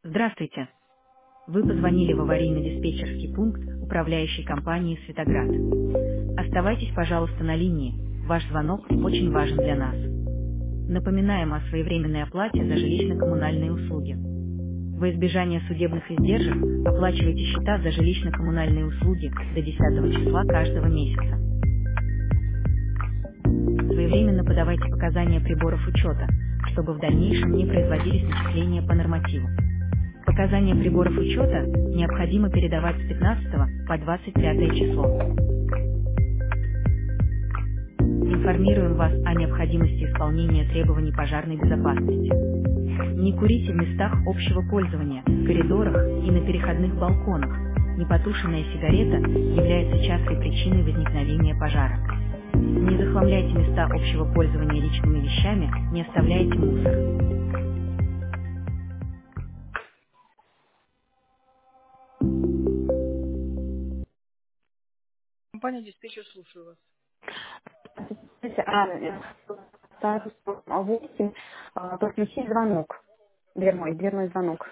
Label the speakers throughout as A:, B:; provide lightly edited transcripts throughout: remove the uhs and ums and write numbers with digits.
A: Здравствуйте. Вы позвонили в аварийно-диспетчерский пункт управляющей компании «Светоград». Оставайтесь, пожалуйста, на линии. Ваш звонок очень важен для нас. Напоминаем о своевременной оплате за жилищно-коммунальные услуги. Во избежание судебных издержек оплачивайте счета за жилищно-коммунальные услуги до 10 числа каждого месяца. Своевременно подавайте показания приборов учета, чтобы в дальнейшем не производились начисления по нормативу. Показания приборов учета необходимо передавать с 15 по 25 число. Информируем вас о необходимости исполнения требований пожарной безопасности. Не курите в местах общего пользования, в коридорах и на переходных балконах. Непотушенная сигарета является частой причиной возникновения пожара. Не захламляйте места общего пользования личными вещами, не оставляйте мусор. Компания «Диспетчер», слушаю вас.
B: Статус 8, подключить звонок, дверной звонок.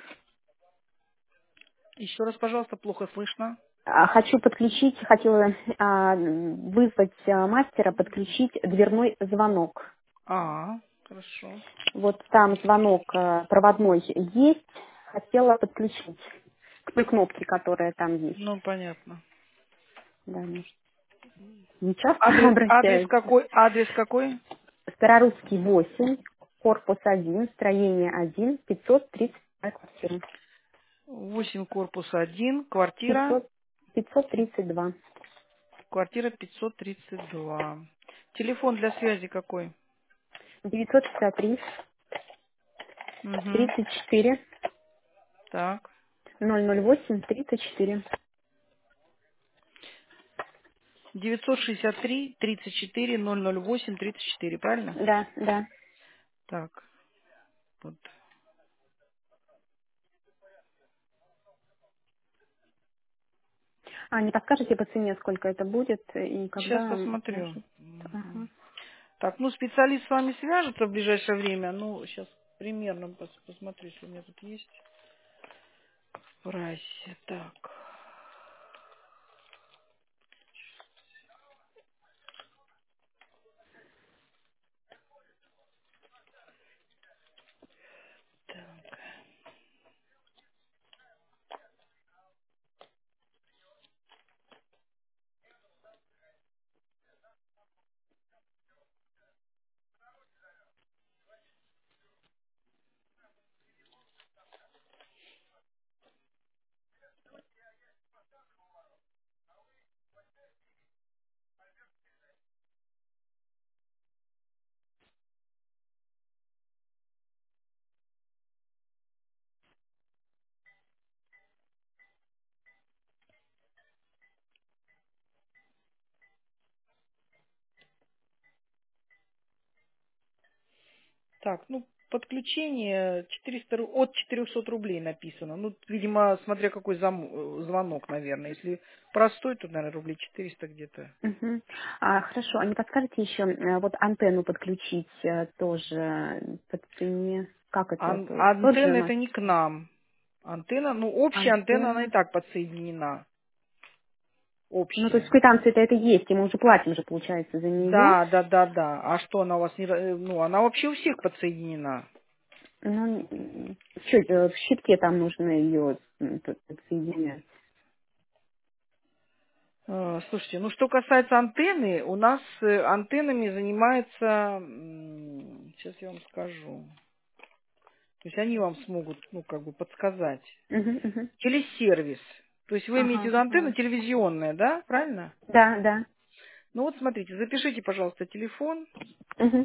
A: Еще раз, пожалуйста, плохо слышно.
B: Хотела вызвать мастера, подключить дверной звонок.
A: Хорошо.
B: Вот там звонок проводной есть, хотела подключить к той кнопке, которая там есть.
A: Ну, понятно.
B: Да, может, не часто
A: Адрес
B: обращаются.
A: какой? Адрес какой?
B: Старорусский 8, корпус 1, строение 1, 530 квартира.
A: 8, корпус 1, квартира.
B: 500, 532.
A: Квартира 532. Телефон для связи какой?
B: 963,
A: Угу.
B: 34,
A: Так.
B: 008, 34.
A: 963 34 008 34, правильно?
B: Да, да.
A: Так. Вот.
B: А не подскажете по цене, сколько это будет и
A: Сейчас
B: когда
A: посмотрю.
B: может?
A: Мгм.
B: Ага.
A: Так, ну специалист с вами свяжется в ближайшее время. Ну, сейчас примерно посмотрю, если у меня тут есть. В прайсе. Так. Так. Так, ну, подключение 400, от 400 рублей написано. Ну, видимо, смотря какой звонок, наверное. Если простой, то, наверное, рублей 400 где-то.
B: Мгм. Хорошо, а не подскажете еще вот антенну подключить тоже по цене? Как это? Тот же
A: Антенна это
B: мастер?
A: не к нам. Антенна, ну, общая антенна, она и
B: Антенна.
A: так подсоединена.
B: Ну, то есть в
A: Общая.
B: квитанции-то это есть, и мы уже платим же, получается, за нее.
A: Да, да, да, да. А что она у вас не... Ну, она вообще у всех подсоединена.
B: Ну, что, в щитке там нужно ее подсоединять.
A: Слушайте, ну что касается антенны, у нас антеннами занимается, сейчас я вам скажу, то есть они вам смогут, ну, как бы подсказать.
B: Мгм, мгм.
A: Телесервис. То есть вы имеете в
B: Ага,
A: виду антенна
B: ага.
A: телевизионная, да? Правильно?
B: Да, да.
A: Ну вот смотрите, запишите, пожалуйста, телефон
B: Мгм,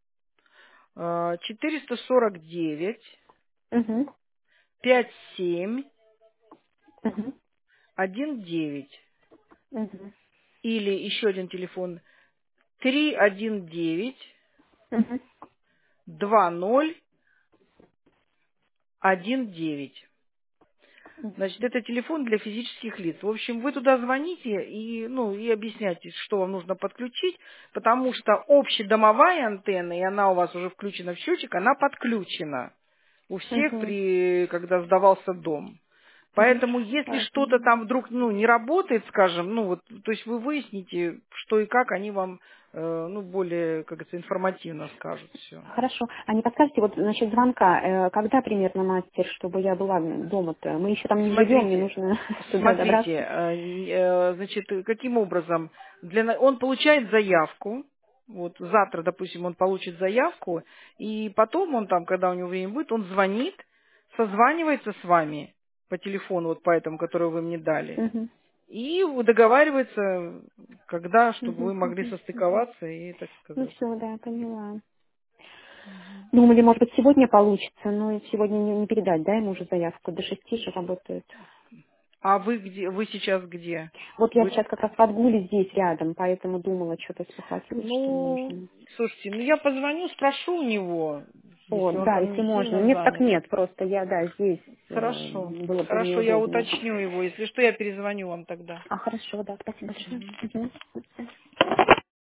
A: 449
B: мгм,
A: 57
B: мгм,
A: 19
B: мгм,
A: или еще один телефон 319
B: мгм,
A: 2019. Значит, это телефон для физических лиц. В общем, вы туда звоните и, ну, и объясняйте, что вам нужно подключить, потому что общедомовая антенна, и она у вас уже включена в счетчик, она подключена.
C: у всех, когда сдавался дом. Поэтому, если что-то там вдруг, не работает, скажем, то есть вы выясните, что и как, они вам, более, как говорится, информативно скажут все.
B: Хорошо. А не подскажете, вот насчет звонка, когда примерно мастер, чтобы я была дома-то? Мы еще там не живем, мне нужно туда добраться.
C: Смотрите, значит, каким образом? Он получает заявку, вот завтра, допустим, он получит заявку, и потом он там, когда у него время будет, он звонит, созванивается с вами по телефону, вот по этому, который вы мне дали, и договаривается, когда, чтобы вы могли состыковаться и, так сказать.
B: Ну все, да, поняла. Думали, может быть, сегодня получится, но сегодня не передать, да, ему уже заявку, до 6 же работает.
C: А вы где? Вы сейчас где?
B: Вот я сейчас как раз в отгуле здесь рядом, поэтому думала, что-то спохватилась, что можно.
C: Слушайте, я позвоню, спрошу у него, если он
B: Да,
C: там
B: если
C: не
B: можно.
C: сильно
B: Нет, так
C: занят.
B: нет, просто я, да, здесь
C: Хорошо.
B: было бы мне
C: Хорошо, я
B: удобно.
C: уточню его. Если что, я перезвоню вам тогда.
B: Хорошо, да, спасибо большое.